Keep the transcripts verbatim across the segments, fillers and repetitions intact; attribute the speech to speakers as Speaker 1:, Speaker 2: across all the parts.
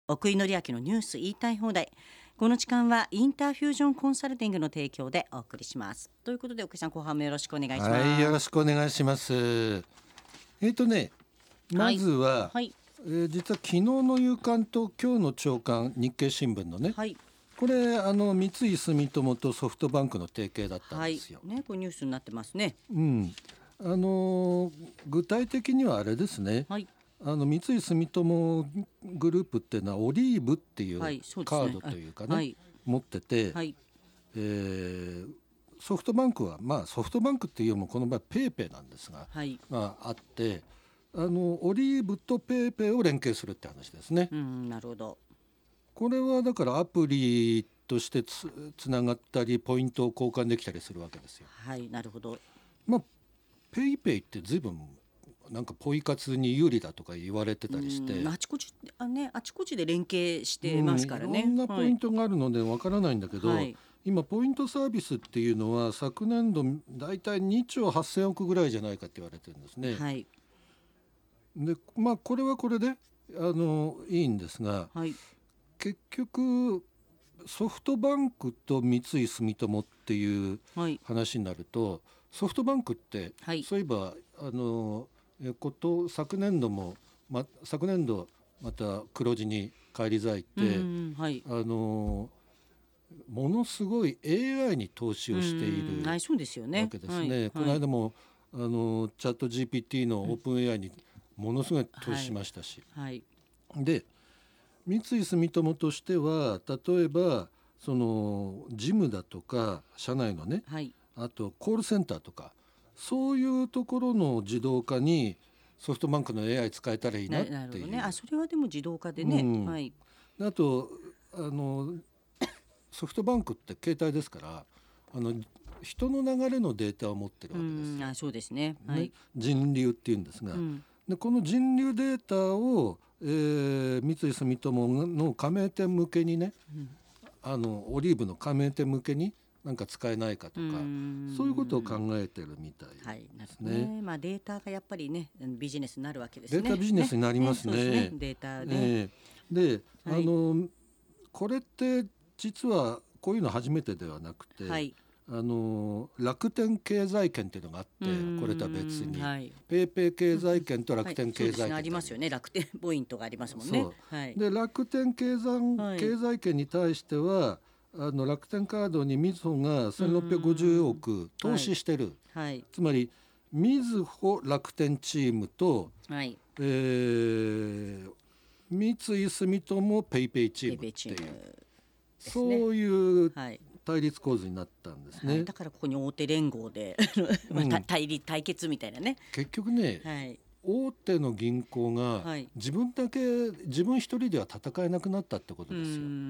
Speaker 1: 奥井紀明のニュース言いたい放題。この時間はインターフュージョンコンサルティングの提供でお送りします。ということで奥井さん、後半もよろしくお願いします。
Speaker 2: はい、よろしくお願いします。えーとねまずは、はいはい、えー、実は昨日の夕刊と今日の朝刊、日経新聞のね、はい、これあの三井住友とソフトバンクの提携だったんですよ、
Speaker 1: はいね、これニュースになってますね。
Speaker 2: うん、あのー、具体的にはあれですね、はい、あの三井住友グループっていうのはオリーブっていうカードというかね、はい、持ってて、はい、えー、ソフトバンクは、まあ、ソフトバンクっていうよりもこの場合ペイペイなんですが、はい、まあ、あってあのオリーブとペイペイを連携するって話ですね、
Speaker 1: うん、なるほど。
Speaker 2: これはだからアプリとして つ, つながったりポイントを交換できたりするわけですよ。
Speaker 1: はい、なるほど。
Speaker 2: まあペイペイって随分なんかポイ活に有利だとか言われてたりして、
Speaker 1: あちこちあ、ね、あちこちで連携してますからね、
Speaker 2: いろんなポイントがあるのでわからないんだけど、はい、今ポイントサービスっていうのは昨年度だいたいにちょうはっせんおくぐらいじゃないかって言われてるんですね、はい、でまあこれはこれであのいいんですが、はい、結局ソフトバンクと三井住友っていう話になると、はい、ソフトバンクって、はい、そういえばあのえこと昨年度も、ま、昨年度また黒字に返り咲いて、うんはい、あのものすごい エーアイ に投資をしているわけですね。この間もあのチャット ジーピーティー のオープン エーアイ にものすごい投資しましたし、はいはい、で三井住友としては例えばその事務だとか社内のね、はい、あとコールセンターとかそういうところの自動化にソフトバンクの エーアイ 使えたらいいなっていう。なるほどね。
Speaker 1: あ、それはでも自動化でね、うんはい、
Speaker 2: あとあのソフトバンクって携帯ですからあの人の流れのデータを持ってるわけです。
Speaker 1: うんあそうですね、はい、
Speaker 2: ね人流っていうんですが、うん、でこの人流データを、えー、三井住友の加盟店向けにね、うん、あのオリーブの加盟店向けになんか使えないかとか、うそういうことを考えてるみたいですね。はい、なるほどね。
Speaker 1: まあ、データがやっぱりねビジネスになるわけですね。
Speaker 2: データビジネスになりますね。ねね
Speaker 1: データで、
Speaker 2: えー、で、はい、あのこれって実はこういうの初めてではなくて、はい、あの楽天経済圏っていうのがあってこれとは別に、はい、ペイペイ経済圏と楽天経済圏、はい、
Speaker 1: ありますよね。楽天ポイントがありますもんね。
Speaker 2: はい、で楽天経済、経済圏に対してはあの楽天カードにみずほがせんろっぴゃくごじゅうおく投資してる、はいはい、つまりみずほ楽天チームと、はいえー、三井住友ペイペイチームっていう、ね、そういう対立構図になったんですね、はい、
Speaker 1: だからここに大手連合でまあ、対立対決みたいなね。
Speaker 2: 結局ね、はい大手の銀行が自分だけ、はい、自分一人では戦えなくなったってことですよ。うん、うん、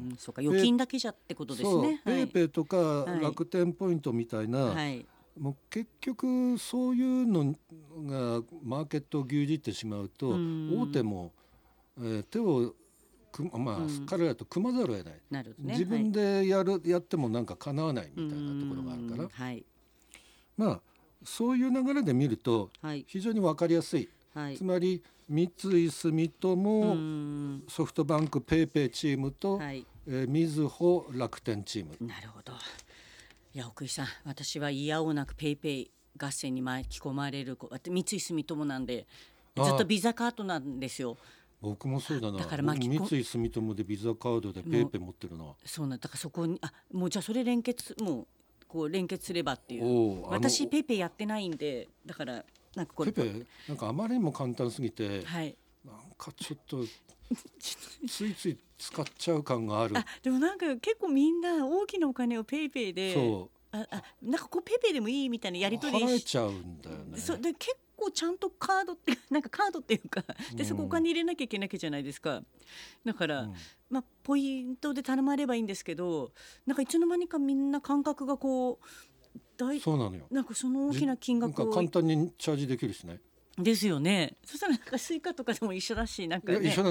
Speaker 1: そうか預金だけじゃってことですね。
Speaker 2: ペイペイとか楽天ポイントみたいな、はい、もう結局そういうのがマーケットを牛耳ってしまうと大手も、えー、手をまあ、うん、彼らと組まざるを得ない、なるほどね、自分でやる、はい、やってもなんか叶わないみたいなところがあるから、はい、まあそういう流れで見ると非常に分かりやすい、はい、つまり三井住友ソフトバンクペイペイチームと、はいえー、みずほ楽天チーム。
Speaker 1: なるほど。いや奥井さん、私はいやおうなくペイペイ合戦に巻き込まれる三井住友なんでずっとビザカードなんですよ。
Speaker 2: 僕もそうだな。だから三井住友でビザカードでペイペイ持ってるな。
Speaker 1: そうなんだからそこにあもうじゃあそれ連結もうこう連結すればっていう。私ペイペイやってないんでだからなんかこれ
Speaker 2: ペイペイなんかあまりにも簡単すぎて、はい、なんかちょっとついつい使っちゃう感がある。
Speaker 1: あでもなんか結構みんな大きなお金をペイペイでそうああなんかこうペイペイでもいいみたいなやり取り
Speaker 2: 払えちゃうんだよね。
Speaker 1: そうで結構ちゃんとカードってなんかカードっていうかでそこお金入れなきゃいけなきゃじゃないですか。だから、うんまあ、ポイントで頼まればいいんですけどなんかいつの間にかみんな感覚がこう大
Speaker 2: そうなのよ。
Speaker 1: なんかその大きな金額を
Speaker 2: なんか簡単にチャージできるしね。
Speaker 1: ですよね。そしたらなんかスイカとかでも一緒だしなんか、ね、
Speaker 2: いや一緒なの。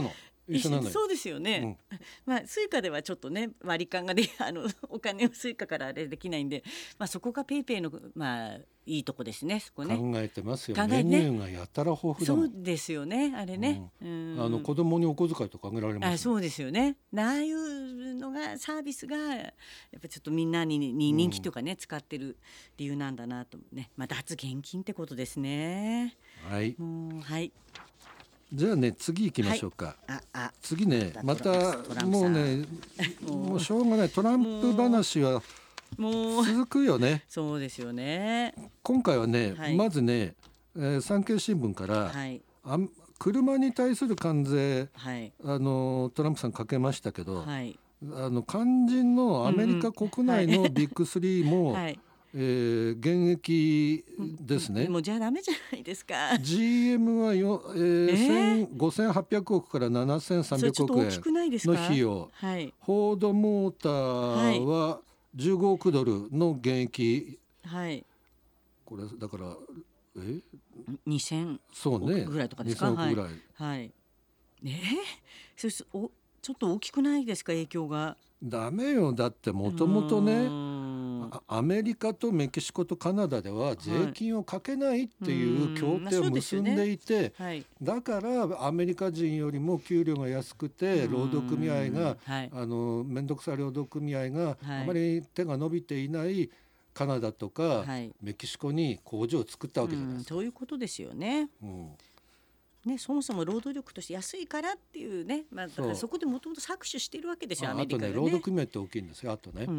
Speaker 2: 一緒なのよ。
Speaker 1: そうですよね、うん、まあスイカではちょっとね割り勘がであのお金をスイカからあれできないんで、まあ、そこがペイペイのまあいいとこですね。そこね
Speaker 2: 考えてますよ、
Speaker 1: 考えね、
Speaker 2: メニューがやたら豊富だもん。
Speaker 1: そうですよねあれね、
Speaker 2: うん、あの子供にお小遣いとかあげられます、ね、
Speaker 1: あそうですよね。ああいうのがサービスがやっぱちょっとみんなにに人気とかね、うん、使ってる理由なんだなとね、まあ、脱現金ってことですね。
Speaker 2: はい
Speaker 1: もうはい
Speaker 2: じゃあね次行きましょうか、
Speaker 1: はい、ああ
Speaker 2: 次ねまたもうねもうしょうがないトランプ話はもう続くよね。
Speaker 1: そうですよね。
Speaker 2: 今回はね、
Speaker 1: はい、
Speaker 2: まずね、えー、産経新聞から、
Speaker 1: はい、
Speaker 2: あ車に対する関税、
Speaker 1: はい、
Speaker 2: あのトランプさんかけましたけど、
Speaker 1: はい、
Speaker 2: あの肝心のアメリカ国内のビッグスリーも、はい、えー、現役ですね。
Speaker 1: もうじゃあダメじゃないですか。
Speaker 2: ジーエム はよ、えーえー、ごせんはっぴゃくおくからななせんさんびゃくおくえんの費用、
Speaker 1: はい、
Speaker 2: フォードモーターはじゅうごおくドルの現役、
Speaker 1: はい、
Speaker 2: これだからえ
Speaker 1: にせん
Speaker 2: そうね
Speaker 1: ぐらいとかですか。
Speaker 2: にせんおくぐらい、
Speaker 1: はいはい、えー、そしおちょっと大きくないですか影響が。
Speaker 2: ダメよ。だってもともとねアメリカとメキシコとカナダでは税金をかけないっていう協定を結んでいて、
Speaker 1: はい、
Speaker 2: だからアメリカ人よりも給料が安くて労働組合が、はい、あの面倒くさい労働組合があまり手が伸びていないカナダとか、はい、メキシコに工場を作ったわけじゃないですか。
Speaker 1: そういうことですよね。
Speaker 2: うん
Speaker 1: ね、そもそも労働力として安いからっていうね、まあ、だからそこでもともと搾取しているわけですよ。
Speaker 2: あ
Speaker 1: アメリカがね。
Speaker 2: あとね労働組合って大きいんですよ。あとね、うん
Speaker 1: うん、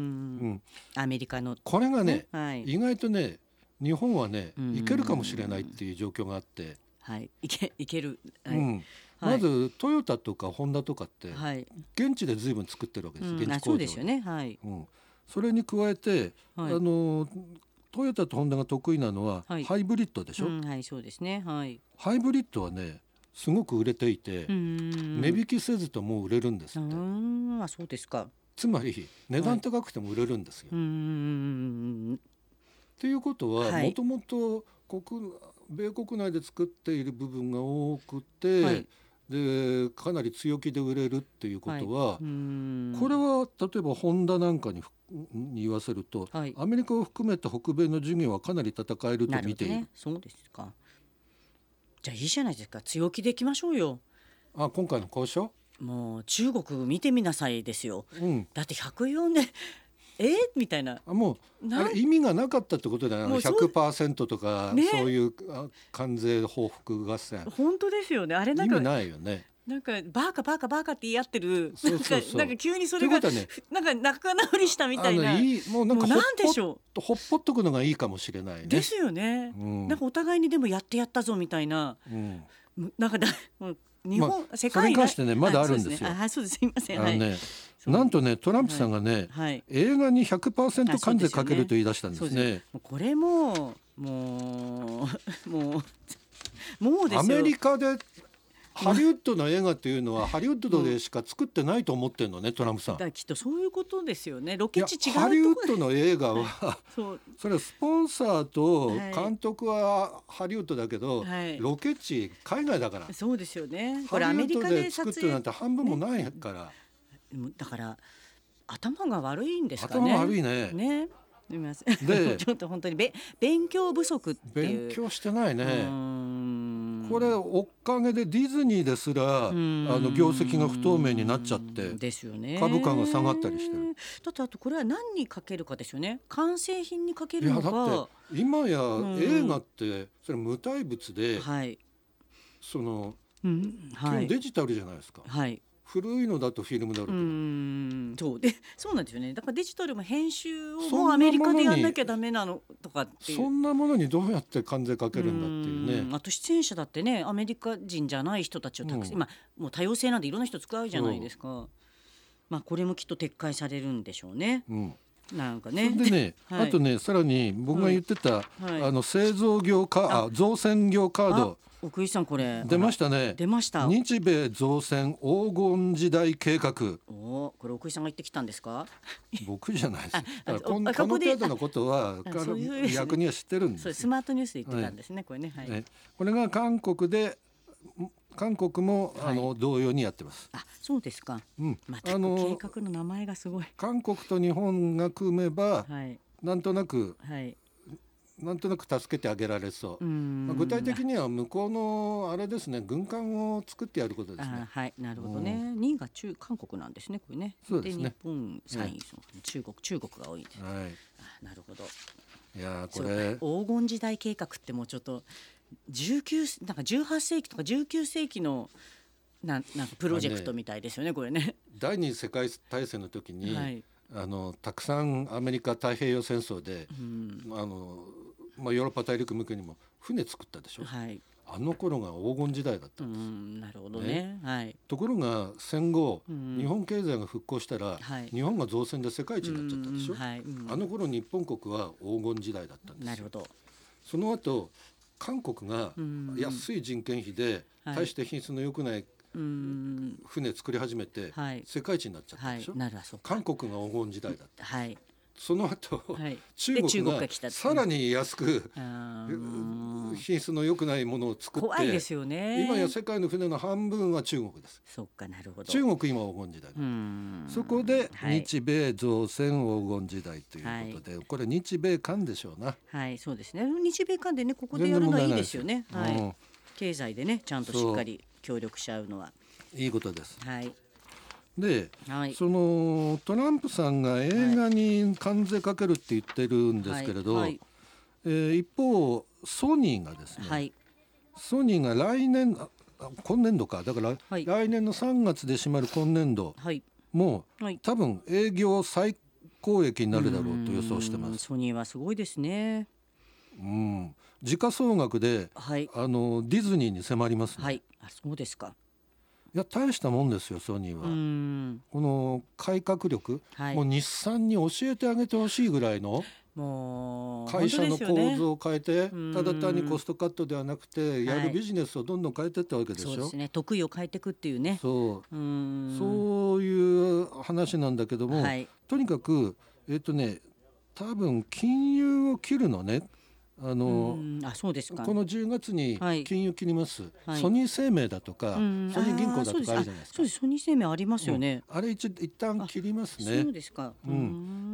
Speaker 1: アメリカの
Speaker 2: これがね、
Speaker 1: はい、
Speaker 2: 意外とね日本はねいけるかもしれないっていう状況があって、
Speaker 1: はい、いけいける、はい、
Speaker 2: うん、まずトヨタとかホンダとかって現地で随分作ってるわけです、はい、現地工場で、うん、
Speaker 1: そうですよね、はい、
Speaker 2: うん、それに加えて、はい、あのトヨタとホンダが得意なのはハイブリッドでしょ、
Speaker 1: はい、うん、はい、そうですね、はい、
Speaker 2: ハイブリッドはねすごく売れていて値引きせずともう売れるんですって。
Speaker 1: うん、あ、そうですか。
Speaker 2: つまり値段高くても売れるんですよ、はい、
Speaker 1: うん
Speaker 2: っていうことはもともと米国内で作っている部分が多くて、はい、でかなり強気で売れるっていうことは、はい、これは例えばホンダなんかにに言わせると、はい、アメリカを含めた北米の事業はかなり戦えると見ている。
Speaker 1: なるほどね、そうですか。じゃあいいじゃないですか、強気でいきましょうよ。
Speaker 2: あ、今回の交渉
Speaker 1: もう中国見てみなさいですよ、うん、だってひゃくよんでえー、みたいな。
Speaker 2: あもうあれ意味がなかったってことだよね。 ひゃくパーセント とか、ね、そういう関税報復合戦
Speaker 1: 本当ですよね。あれなんか
Speaker 2: 意味ないよね。
Speaker 1: なんかバカバカバカって言い合ってる。
Speaker 2: そうそうそう、
Speaker 1: なんか急にそれが、ね、なんか仲直りしたみたいな。
Speaker 2: いいもうなんか
Speaker 1: もうなんでしょ
Speaker 2: うほっぽっとくのがいいかもしれないね。
Speaker 1: ですよね、うん、なんかお互いにでもやってやったぞみたいな、うん、なんかだもう日本、まあ、世界
Speaker 2: それに関してねまだあるんですよ。
Speaker 1: あ、そうです、すいません、
Speaker 2: あのね、はい、なんとねトランプさんがね、はいはい、映画に ひゃくパーセント 関税かけると言い出したんですね。
Speaker 1: もうこれももうもうもうですよ。
Speaker 2: アメリカでハリウッドの映画っていうのはハリウッドでしか作ってないと思ってるのね、トランプさん。
Speaker 1: だきっとそういうことですよね。ロケ地違うとこ
Speaker 2: ハリウッドの映画はそうそれはスポンサーと監督はハリウッドだけど、はい、ロケ地海外だから。
Speaker 1: そうですよね。
Speaker 2: これアメリカで作ってるなんて半分もないから、
Speaker 1: ね、だから頭が悪いんですかね。
Speaker 2: 頭悪いね。
Speaker 1: ね。すみません。でちょっと本当にべ勉強不足っていう。
Speaker 2: 勉強してないね。これおかげでディズニーですらあの業績が不透明になっちゃって
Speaker 1: ですよね。
Speaker 2: 株価が下がったりしてる。
Speaker 1: だってあとこれは何にかけるかですよね。完成品にかけるのか。いやだって
Speaker 2: 今や映画ってそれ無体物で、はい、その、うんはい、基本デジタルじゃないですか。はい、古いのだとフィルムだろうけど、
Speaker 1: うんそうでそうなんですよね。だからデジタルも編集をもうアメリカでやんなきゃダメなのとかっていう。
Speaker 2: そんなものにどうやって関税かけるんだっていうね。
Speaker 1: あと出演者だってねアメリカ人じゃない人たちをたくさん、うん、今もう多様性なんでいろんな人使うじゃないですか。まあこれもきっと撤回されるんでしょうね。うんなんかね、
Speaker 2: それでね、はい、あとねさらに僕が言ってた、はいはい、あの製造業カあ造船業カード
Speaker 1: 奥井さんこれ
Speaker 2: 出ましたね。
Speaker 1: 出ました。
Speaker 2: 日米造船黄金時代計画。
Speaker 1: おこれ奥井さんが言ってきたんですか？
Speaker 2: 僕じゃないです。だからこの程度のことは逆には知ってるんです。
Speaker 1: そうスマートニュースで言ってたんですね、はい、これね、はい、
Speaker 2: これが韓国で韓国も、はい、あの同様にやってます。
Speaker 1: あ、そうですか、
Speaker 2: うん、
Speaker 1: また計画の名前がすごい。
Speaker 2: 韓国と日本が組めば、はい、なんとなく、はい、なんとなく助けてあげられそう。まあ、具体的には向こうのあれですね、軍艦を作ってやることですね。
Speaker 1: あ、はい、なるほどね。にいが中韓国なんですね、これね。
Speaker 2: そうですね。
Speaker 1: で日本さんい、ね、中国中国が多いんです。
Speaker 2: はい、
Speaker 1: あ、なるほど。
Speaker 2: いやこれ
Speaker 1: 黄金時代計画ってもうちょっとじゅうきゅうなんかじゅうはっせいきとかじゅうきゅうせいきのななんかプロジェクトみたいですよね、これね。
Speaker 2: 第二次世界大戦の時に、はい、あのたくさんアメリカ太平洋戦争で、うん、あのまあ、ヨーロッパ大陸向けにも船作ったでしょ、はい、あの頃が黄金時代だったんです。うん、
Speaker 1: なるほどね、はい、
Speaker 2: ところが戦後、うん、日本経済が復興したら、はい、日本が造船で世界一になっちゃったでしょ、うん、はい、うん、あの頃日本国は黄金時代だったんです。
Speaker 1: なるほど。
Speaker 2: その後韓国が安い人件費で、うん、大して品質の良くない、うん、船作り始めて、はい、世界一になっちゃったでしょ、はい、韓国が黄金時代だった、はい、その後、はい、中国がさらに安く品質の良くないものを作って、
Speaker 1: 怖いですよね。
Speaker 2: 今や世界の船の半分は中国です。
Speaker 1: そっか、なるほど。
Speaker 2: 中国今黄金時代、うん、そこで日米造船黄金時代ということで、はい、これ日米韓でしょうな。
Speaker 1: はい、そうですね。日米韓でね、ここでやるのはいいですよね。はい、うん、経済でねちゃんとしっかり協力し合うのはい
Speaker 2: いことです。
Speaker 1: はい。
Speaker 2: で、はい、そのトランプさんが映画に関税かけるって言ってるんですけれど、はいはい、えー、一方ソニーがですね、はい、ソニーが来年今年度かだから、はい、来年のさんがつで閉まる今年度、はい、もう、はい、多分営業最高益になるだろうと予想してます。
Speaker 1: ソニーはすごいですね。
Speaker 2: うん、時価総額で、はい、あのディズニーに迫りますね。
Speaker 1: はい、あ、そうですか。
Speaker 2: いや大したもんですよ、ソニーは。うん、この改革力、はい、もう日産に教えてあげてほしいぐらいのもう会社の構造を変えて、ね、ただ単にコストカットではなくてやるビジネスをどんどん変えていったわけでしょ、はい、
Speaker 1: そうですね、得意を変えていくっていうね。
Speaker 2: そう、うん、そういう話なんだけども、はい、とにかくえっとね多分金融を切るのね。あの
Speaker 1: あ、そうですか。
Speaker 2: このじゅうがつに金融切ります、はい、ソニー生命だとか、ソニー銀行だとかあるじゃないですか。
Speaker 1: そうです、ソニー生命ありますよね、
Speaker 2: うん、あれ一一旦切りますね。
Speaker 1: そうですか、
Speaker 2: うん、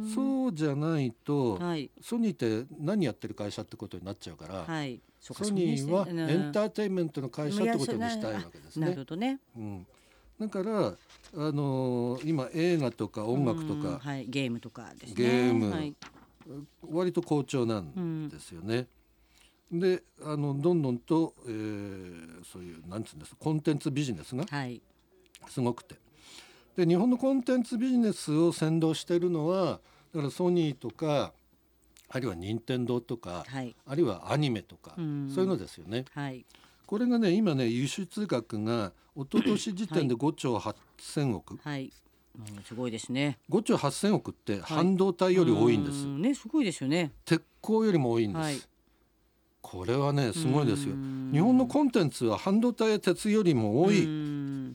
Speaker 2: そうじゃないと、はい、ソニーって何やってる会社ってことになっちゃうから、はい、ソニーはエンターテインメントの会社ってことにしたいわけですね。
Speaker 1: なるほどね、
Speaker 2: うん、だから、あのー、今映画とか音楽とか、
Speaker 1: はい、ゲームとかですね、
Speaker 2: ゲーム、はい、割と好調なんですよね。うん、であのどんどんと、えー、そういうなんつうんですコンテンツビジネスがすごくて、で日本のコンテンツビジネスを先導しているのはだからソニーとかあるいは任天堂とか、はい、あるいはアニメとか、うん、そういうのですよね。はい、これがね今ね輸出額が一昨年時点でごちょうはっせんおく、
Speaker 1: はい、うん、すごいですね。
Speaker 2: ごちょうはっせんおくって半導体より多いんです、
Speaker 1: はい、ね、すごいですよね。
Speaker 2: 鉄鋼よりも多いんです、はい、これはねすごいですよ。日本のコンテンツは半導体や鉄よりも多い。うん、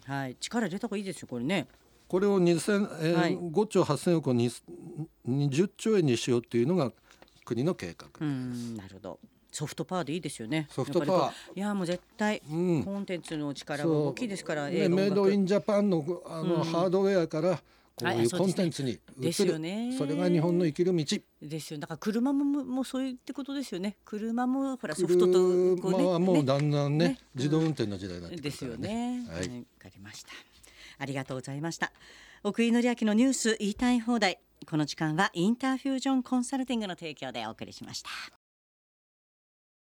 Speaker 1: はい、力入れた方がいいですよこれね。
Speaker 2: これをにせん、えーはい、ごちょうはっせんおくをにじゅっちょうえんにしようっていうのが国の計画です。うん、
Speaker 1: なるほど。ソフトパワーでいいですよね。
Speaker 2: ソフトパワ
Speaker 1: ー、いやもう絶対、うん、コンテンツの力が大きいですから、
Speaker 2: ね、メイドインジャパンの、あの、うん、ハードウェアからこういうコンテンツに移る、ね、それが日本の生きる道
Speaker 1: ですよ。だから車ももうそういうってことですよね。車もほらソフトとこう、ね、
Speaker 2: 車はもうだんだん ね, ね自動運転の時代になってくるからね。ですよね。
Speaker 1: はい、わかりました。ありがとうございました。奥井紀明のニュース言いたい放題。この時間はインターフュージョンコンサルティングの提供でお送りしました。